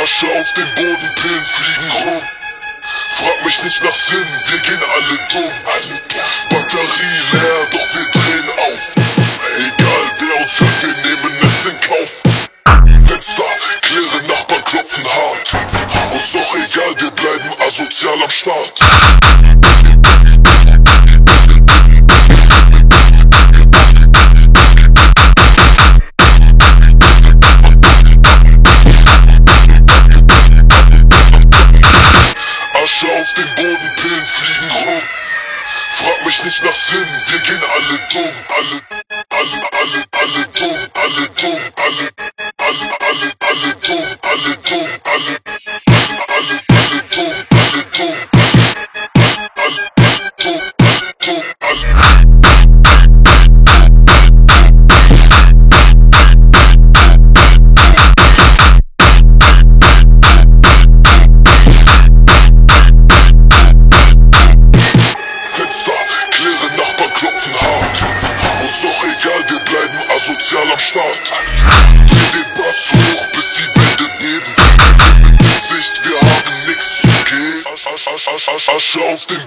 Asche auf den Boden, Pillen fliegen rum. Frag mich nicht nach Sinn, wir gehen alle dumm. Batterie leer, doch wir drehen auf. Egal wer uns hört, wir nehmen es in Kauf. Fenster, kläre Nachbarn klopfen hart. Uns doch egal, wir bleiben asozial am Start. Asche auf den Boden, Pillen fliegen rum. Frag mich nicht nach Sinn, wir gehen alle dumm. Alle dumm, alle dumm, alle dumm, alle dumm, alle dumm, alle dumm, sozial am Start. Dreh den Bass hoch, bis die Wände beben. Mit Sicht, wir haben nix zu gehen. Asche auf den